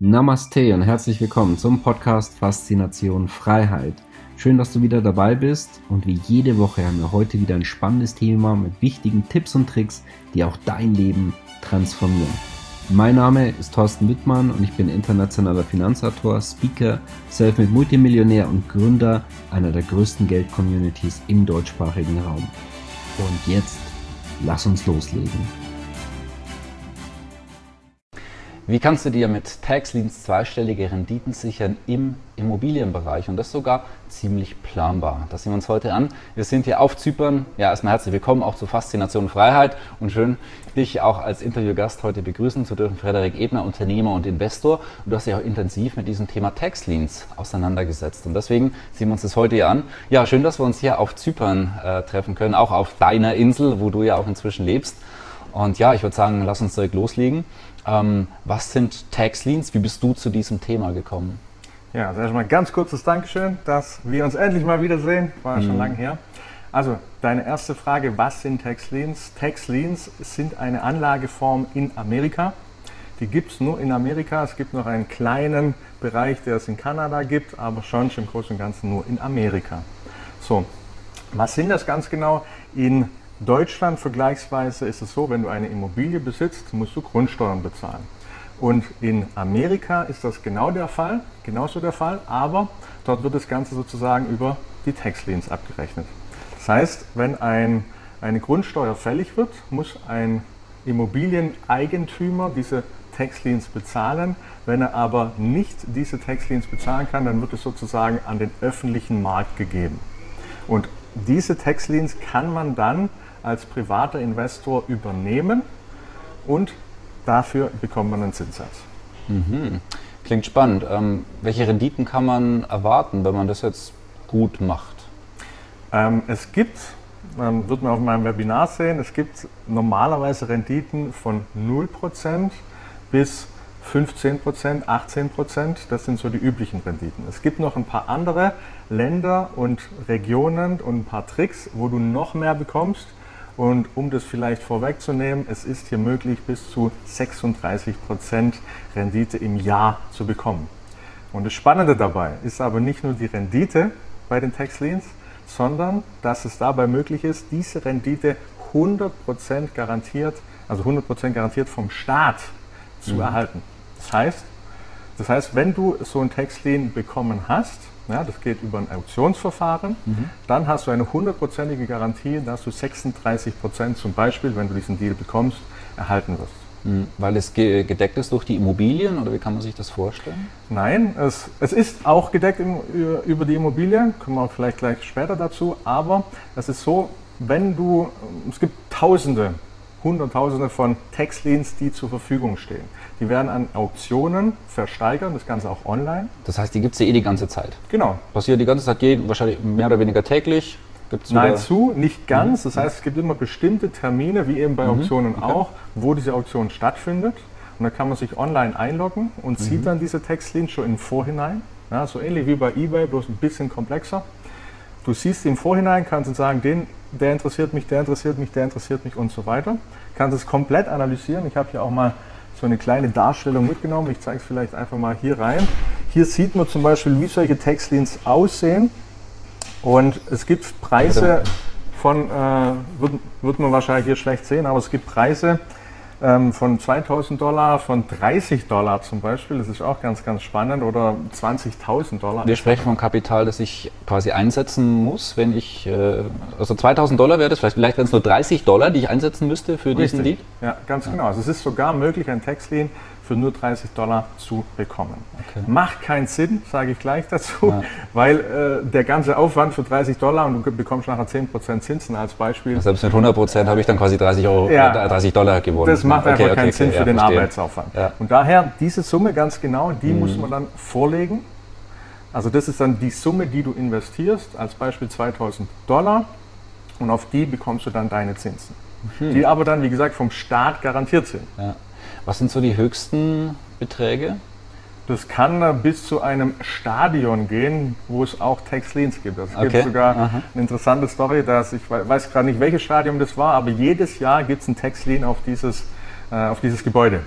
Namaste und herzlich willkommen zum Podcast Faszination Freiheit. Schön, dass du wieder dabei bist und wie jede Woche haben wir heute wieder ein spannendes Thema mit wichtigen Tipps und Tricks, die auch dein Leben transformieren. Mein Name ist Thorsten Wittmann und ich bin internationaler Finanzautor, Speaker, Selfmade Multimillionär und Gründer einer der größten Geld-Communities im deutschsprachigen Raum. Und jetzt, lass uns loslegen. Wie kannst du dir mit Tax-Liens zweistellige Renditen sichern im Immobilienbereich? Und das sogar ziemlich planbar. Das sehen wir uns heute an. Wir sind hier auf Zypern. Ja, erstmal herzlich willkommen auch zu Faszination Freiheit und schön, dich auch als Interviewgast heute begrüßen zu dürfen. Frederik Ebner, Unternehmer und Investor. Und du hast dich auch intensiv mit diesem Thema Tax-Liens auseinandergesetzt. Und deswegen sehen wir uns das heute hier an. Ja, schön, dass wir uns hier auf Zypern treffen können, auch auf deiner Insel, wo du ja auch inzwischen lebst. Und ja, ich würde sagen, lass uns direkt loslegen. Was sind Tax-Liens? Wie bist du zu diesem Thema gekommen? Ja, also erstmal ganz kurzes Dankeschön, dass wir uns endlich mal wiedersehen. War ja schon lange her. Also, deine erste Frage, was sind Tax-Liens? Tax-Liens sind eine Anlageform in Amerika. Die gibt es nur in Amerika. Es gibt noch einen kleinen Bereich, der es in Kanada gibt, aber schon im Großen und Ganzen nur in Amerika. So, was sind das ganz genau? In Deutschland vergleichsweise ist es so, wenn du eine Immobilie besitzt, musst du Grundsteuern bezahlen. Und in Amerika ist das genauso der Fall, aber dort wird das Ganze sozusagen über die Tax-Liens abgerechnet. Das heißt, wenn eine Grundsteuer fällig wird, muss ein Immobilieneigentümer diese Tax-Liens bezahlen. Wenn er aber nicht diese Tax-Liens bezahlen kann, dann wird es sozusagen an den öffentlichen Markt gegeben. Und diese Tax-Liens kann man dann als privater Investor übernehmen und dafür bekommt man einen Zinssatz. Klingt spannend. Welche Renditen kann man erwarten, wenn man das jetzt gut macht? Es gibt, wird man auf meinem Webinar sehen, es gibt normalerweise Renditen von 0% bis 15%, 18%, das sind so die üblichen Renditen. Es gibt noch ein paar andere Länder und Regionen und ein paar Tricks, wo du noch mehr bekommst. Und um das vielleicht vorwegzunehmen, es ist hier möglich, bis zu 36% Rendite im Jahr zu bekommen. Und das Spannende dabei ist aber nicht nur die Rendite bei den Tax-Liens, sondern dass es dabei möglich ist, diese Rendite 100% garantiert, also 100% garantiert vom Staat zu erhalten. Das heißt, wenn du so ein Tax-Lien bekommen hast, ja, das geht über ein Auktionsverfahren, dann hast du eine 100%ige Garantie, dass du 36% zum Beispiel, wenn du diesen Deal bekommst, erhalten wirst. Weil es gedeckt ist durch die Immobilien oder wie kann man sich das vorstellen? Nein, es ist auch gedeckt über die Immobilien, kommen wir vielleicht gleich später dazu, aber es ist so, es gibt Hunderttausende von Tax-Liens, die zur Verfügung stehen. Die werden an Auktionen versteigert, das Ganze auch online. Das heißt, die gibt es ja die ganze Zeit? Genau. Passiert die ganze Zeit, wahrscheinlich mehr oder weniger täglich? Nahezu, nicht ganz. Das heißt, es gibt immer bestimmte Termine, wie eben bei Auktionen auch, wo diese Auktion stattfindet. Und da kann man sich online einloggen und sieht dann diese Tax-Liens schon im Vorhinein. Ja, so ähnlich wie bei eBay, bloß ein bisschen komplexer. Du siehst im Vorhinein, kannst du sagen, der interessiert mich, der interessiert mich, der interessiert mich und so weiter. Kannst es komplett analysieren. Ich habe hier auch mal so eine kleine Darstellung mitgenommen. Ich zeige es vielleicht einfach mal hier rein. Hier sieht man zum Beispiel, wie solche Tax-Liens aussehen. Und es gibt Preise von, wird man wahrscheinlich hier schlecht sehen, aber es gibt Preise von $2.000, von $30 zum Beispiel, das ist auch ganz, ganz spannend, oder $20.000. Wir sprechen von Kapital, das ich quasi einsetzen muss, wenn ich, also $2.000 wäre das, vielleicht wären es nur $30, die ich einsetzen müsste für diesen Deal? Ja, ganz genau. Also es ist sogar möglich, ein Tax-Lien für nur $30 zu bekommen. Okay. Macht keinen Sinn, sage ich gleich dazu, weil der ganze Aufwand für $30 und du bekommst nachher 10% Zinsen als Beispiel. Selbst mit 100% habe ich dann quasi $30 gewonnen. Das macht einfach keinen Sinn für den Arbeitsaufwand. Ja. Und daher diese Summe ganz genau, die muss man dann vorlegen. Also das ist dann die Summe, die du investierst, als Beispiel $2.000 und auf die bekommst du dann deine Zinsen. Die aber dann, wie gesagt, vom Staat garantiert sind. Ja. Was sind so die höchsten Beträge? Das kann bis zu einem Stadion gehen, wo es auch Tax-Liens gibt. Es gibt sogar eine interessante Story, dass ich weiß gerade nicht, welches Stadion das war, aber jedes Jahr gibt es ein Tax-Lien auf dieses Gebäude.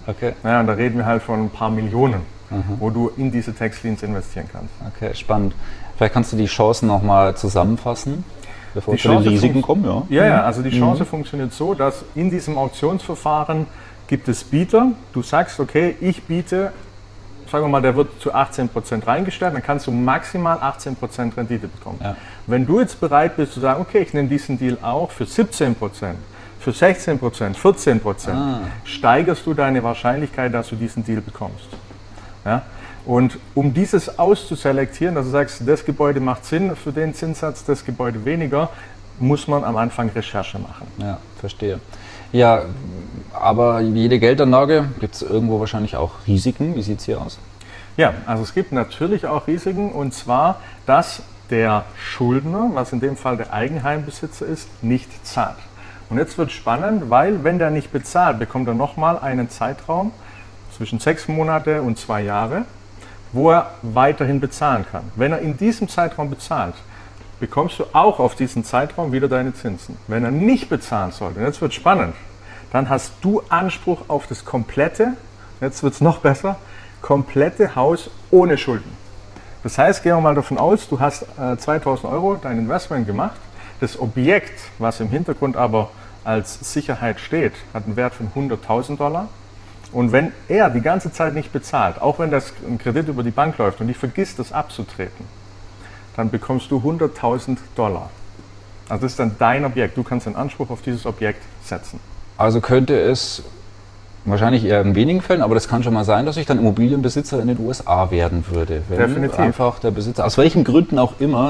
Okay. Ja, und da reden wir halt von ein paar Millionen, wo du in diese Tax-Liens investieren kannst. Okay, spannend. Vielleicht kannst du die Chancen nochmal zusammenfassen, bevor wir zu den Risiken kommen. Ja, also die Chance funktioniert so, dass in diesem Auktionsverfahren gibt es Bieter. Du sagst, okay, ich biete, sagen wir mal, der wird zu 18% reingestellt, dann kannst du maximal 18% Rendite bekommen. Ja. Wenn du jetzt bereit bist zu sagen, okay, ich nehme diesen Deal auch für 17%, für 16%, 14%, steigerst du deine Wahrscheinlichkeit, dass du diesen Deal bekommst. Ja? Und um dieses auszuselektieren, dass du sagst, das Gebäude macht Sinn für den Zinssatz, das Gebäude weniger, muss man am Anfang Recherche machen. Ja, verstehe. Ja, aber jede Geldanlage gibt es irgendwo wahrscheinlich auch Risiken. Wie sieht es hier aus? Ja, also es gibt natürlich auch Risiken, und zwar, dass der Schuldner, was in dem Fall der Eigenheimbesitzer ist, nicht zahlt. Und jetzt wird spannend, weil wenn der nicht bezahlt, bekommt er nochmal einen Zeitraum zwischen 6 Monate und 2 Jahre, wo er weiterhin bezahlen kann. Wenn er in diesem Zeitraum bezahlt, bekommst du auch auf diesen Zeitraum wieder deine Zinsen. Wenn er nicht bezahlen sollte, und jetzt wird spannend, dann hast du Anspruch auf das komplette, jetzt wird es noch besser, komplette Haus ohne Schulden. Das heißt, gehen wir mal davon aus, du hast 2.000 Euro dein Investment gemacht, das Objekt, was im Hintergrund aber als Sicherheit steht, hat einen Wert von $100.000. Und wenn er die ganze Zeit nicht bezahlt, auch wenn das ein Kredit über die Bank läuft und ich vergisst, das abzutreten, dann bekommst du $100.000. Also das ist dann dein Objekt. Du kannst einen Anspruch auf dieses Objekt setzen. Also könnte es wahrscheinlich eher in wenigen Fällen, aber das kann schon mal sein, dass ich dann Immobilienbesitzer in den USA werden würde. Wenn Definitiv. Einfach der Besitzer, aus welchen Gründen auch immer.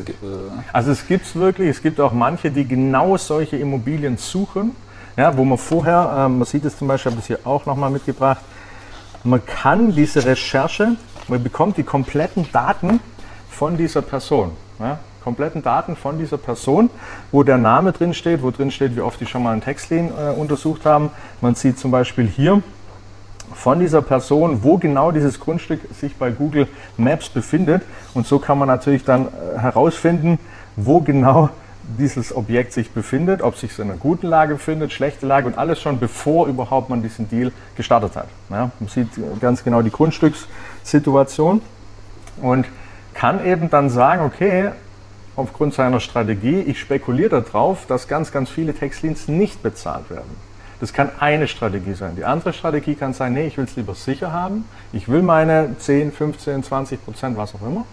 Also es gibt es wirklich, es gibt auch manche, die genau solche Immobilien suchen. Ja, wo man vorher, man sieht es zum Beispiel, ich habe das hier auch nochmal mitgebracht, man kann diese Recherche, man bekommt die kompletten Daten von dieser Person. Ja, kompletten Daten von dieser Person, wo der Name drin steht, wo drin steht, wie oft die schon mal einen Tax-Lien untersucht haben. Man sieht zum Beispiel hier von dieser Person, wo genau dieses Grundstück sich bei Google Maps befindet. Und so kann man natürlich dann herausfinden, wo genau dieses Objekt sich befindet, ob sich in einer guten Lage befindet, schlechte Lage, und alles schon bevor überhaupt man diesen Deal gestartet hat. Ja, man sieht ganz genau die Grundstückssituation und kann eben dann sagen, okay, aufgrund seiner Strategie, ich spekuliere darauf, dass ganz, ganz viele Tax-Liens nicht bezahlt werden. Das kann eine Strategie sein. Die andere Strategie kann sein, nee, ich will es lieber sicher haben, ich will meine 10, 15, 20%, was auch immer,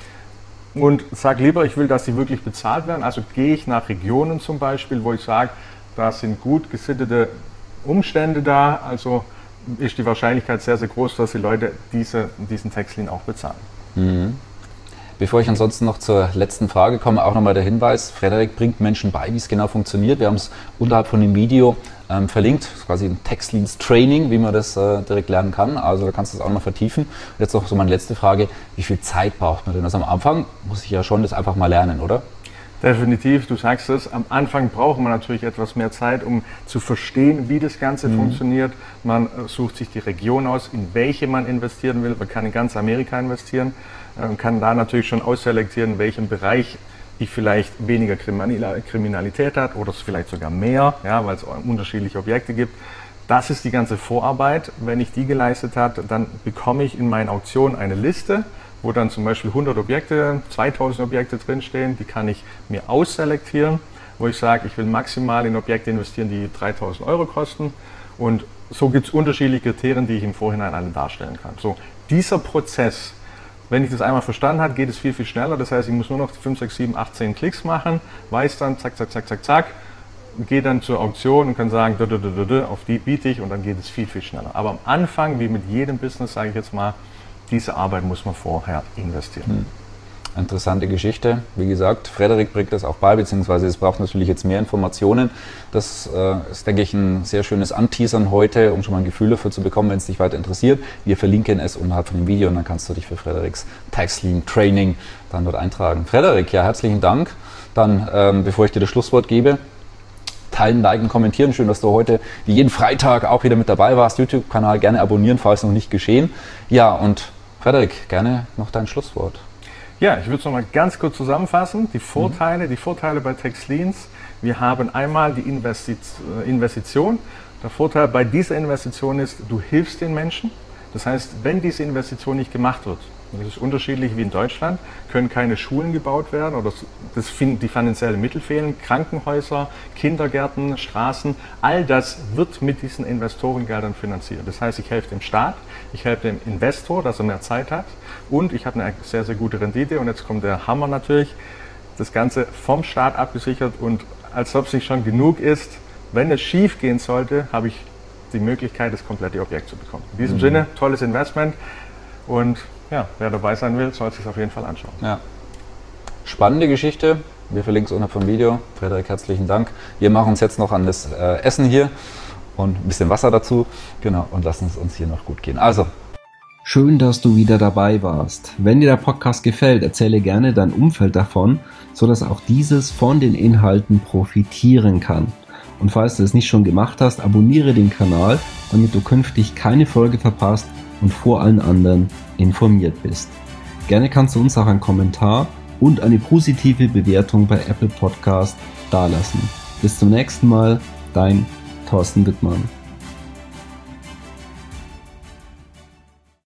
und sage lieber, ich will, dass sie wirklich bezahlt werden. Also gehe ich nach Regionen zum Beispiel, wo ich sage, da sind gut gesittete Umstände da, also ist die Wahrscheinlichkeit sehr, sehr groß, dass die Leute diesen Tax-Lien auch bezahlen. Mhm. Bevor ich ansonsten noch zur letzten Frage komme, auch nochmal der Hinweis, Frederik bringt Menschen bei, wie es genau funktioniert. Wir haben es unterhalb von dem Video verlinkt, das ist quasi ein Tax-Liens-Training, wie man das direkt lernen kann. Also da kannst du es auch noch vertiefen. Und jetzt noch so meine letzte Frage, wie viel Zeit braucht man denn? Also am Anfang muss ich ja schon das einfach mal lernen, oder? Definitiv, du sagst es, am Anfang braucht man natürlich etwas mehr Zeit, um zu verstehen, wie das Ganze funktioniert. Man sucht sich die Region aus, in welche man investieren will. Man kann in ganz Amerika investieren, kann da natürlich schon ausselektieren, in welchem Bereich ich vielleicht weniger Kriminalität hat oder es vielleicht sogar mehr, ja, weil es unterschiedliche Objekte gibt. Das ist die ganze Vorarbeit. Wenn ich die geleistet habe, dann bekomme ich in meinen Auktionen eine Liste, wo dann zum Beispiel 100 Objekte, 2000 Objekte drinstehen, die kann ich mir ausselektieren, wo ich sage, ich will maximal in Objekte investieren, die 3.000 Euro kosten, und so gibt es unterschiedliche Kriterien, die ich im Vorhinein alle darstellen kann. So, dieser Prozess, wenn ich das einmal verstanden habe, geht es viel, viel schneller, das heißt, ich muss nur noch 5, 6, 7, 8, 10 Klicks machen, weiß dann, zack, zack, zack, zack, zack, gehe dann zur Auktion und kann sagen, auf die biete ich, und dann geht es viel, viel schneller. Aber am Anfang, wie mit jedem Business, sage ich jetzt mal, diese Arbeit muss man vorher investieren. Interessante Geschichte. Wie gesagt, Frederik bringt das auch bei, beziehungsweise es braucht natürlich jetzt mehr Informationen. Das ist, denke ich, ein sehr schönes Anteasern heute, um schon mal ein Gefühl dafür zu bekommen, wenn es dich weiter interessiert. Wir verlinken es unterhalb von dem Video und dann kannst du dich für Frederiks Tax-Lien Training dann dort eintragen. Frederik, ja, herzlichen Dank. Dann, bevor ich dir das Schlusswort gebe, teilen, liken, kommentieren. Schön, dass du heute wie jeden Freitag auch wieder mit dabei warst. YouTube-Kanal gerne abonnieren, falls noch nicht geschehen. Ja, und Frederik, gerne noch dein Schlusswort. Ja, ich würde es nochmal ganz kurz zusammenfassen. Die Vorteile bei Tax-Liens. Wir haben einmal die Investition. Der Vorteil bei dieser Investition ist, du hilfst den Menschen. Das heißt, wenn diese Investition nicht gemacht wird, das ist unterschiedlich wie in Deutschland, können keine Schulen gebaut werden oder die finanziellen Mittel fehlen, Krankenhäuser, Kindergärten, Straßen, all das wird mit diesen Investorengeldern finanziert. Das heißt, ich helfe dem Staat, ich helfe dem Investor, dass er mehr Zeit hat und ich habe eine sehr, sehr gute Rendite und jetzt kommt der Hammer natürlich, das Ganze vom Staat abgesichert und als ob es nicht schon genug ist, wenn es schief gehen sollte, habe ich die Möglichkeit, das komplette Objekt zu bekommen. In diesem Sinne, tolles Investment und ja, wer dabei sein will, soll es sich auf jeden Fall anschauen. Ja. Spannende Geschichte. Wir verlinken es unter vom Video. Frederik, herzlichen Dank. Wir machen uns jetzt noch an das Essen hier und ein bisschen Wasser dazu. Genau, und lassen es uns hier noch gut gehen. Also. Schön, dass du wieder dabei warst. Wenn dir der Podcast gefällt, erzähle gerne dein Umfeld davon, sodass auch dieses von den Inhalten profitieren kann. Und falls du es nicht schon gemacht hast, abonniere den Kanal, damit du künftig keine Folge verpasst und vor allen anderen informiert bist. Gerne kannst du uns auch einen Kommentar und eine positive Bewertung bei Apple Podcast dalassen. Bis zum nächsten Mal, dein Thorsten Wittmann.